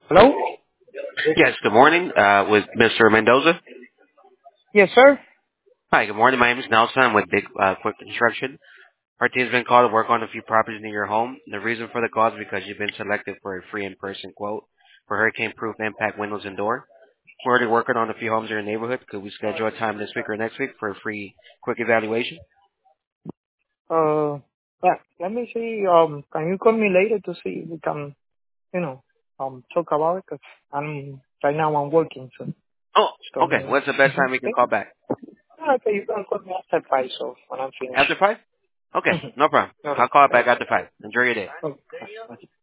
Hello? Yes, good morning, with Mr. Mendoza. Yes, sir. Hi, good morning. My name is Nelson. I'm with Big Quick Construction. Our team's been called to work on a few properties near your home. The reason for the call is because you've been selected for a free in-person quote for hurricane-proof impact windows and door. We're already working on a few homes in your neighborhood. Could we schedule a time this week or next week for a free quick evaluation? Uh, yeah, let me see. Can you call me later to see if we can, you know, talk about it? Cause right now I'm working, so Oh, just call okay. me. What's the best Mm-hmm. time we can Okay. call back? Okay, you can call me after 5, so when I'm finished. After 5? Okay, Mm-hmm. no problem. All I'll right. call All back right. after 5. Enjoy your day. Okay. Bye.